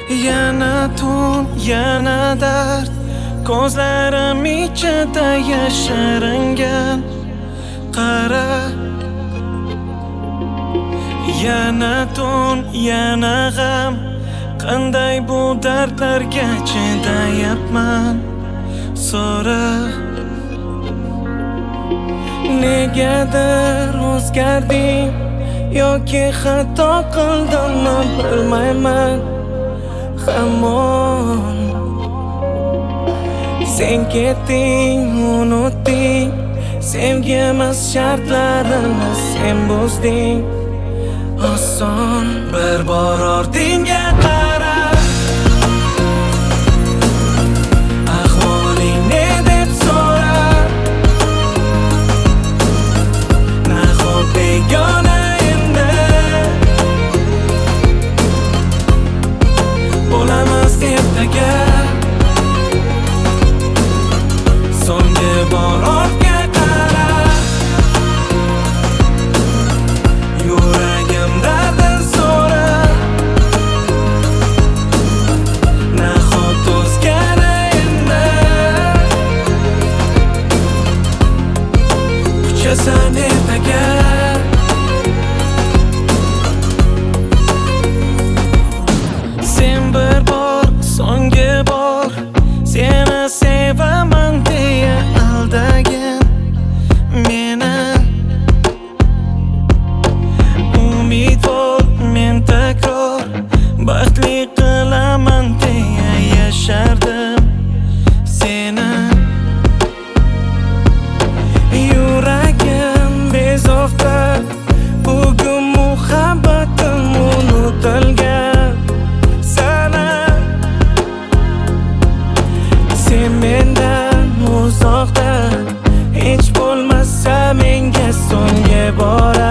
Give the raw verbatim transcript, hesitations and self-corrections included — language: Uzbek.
Yana tun, yana dard, ko'zlarim ichida yashiringan. Qara, yana tun, yana g'am, qanday bu dardlarga chidayapman? So'ra, negadir o'zgarding yoki xato qildimmi bilmayman. Hamon sen ketding, unutding, sevgimiz shartlarini sen buzding. Oson bir bor ortingga qara, ahvoling ne deb so'ra. Nahot begona endi bo'lamiz ertaga. So'nggi bor ortga qara, yuragim dardin so'ra. Nahot o'zgara endi uchasan ertaga. Sen bir bor, so'nggi bor seni sevaman deya aldagan meni. Umidvor men takror baxtli qilaman deya yashardim seni. Yuragim bezovta, bugun muhabbatim unutilgan sana. Sen mendan uzoqda, hech bo'lmasa menga so'nggi bor